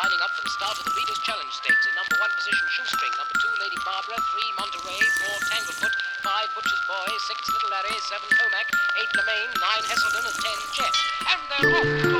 lining up for the start of the Breeders' Challenge Stakes. In number 1 position, Shoestring. Number 2, Lady Barbara. 3, Monterey. 4, Tanglefoot. 5, Butcher's Boy. 6, Little Larry. 7, Comac. 8, Lemaine. 9, Heselden. And 10, Jet. And they're off.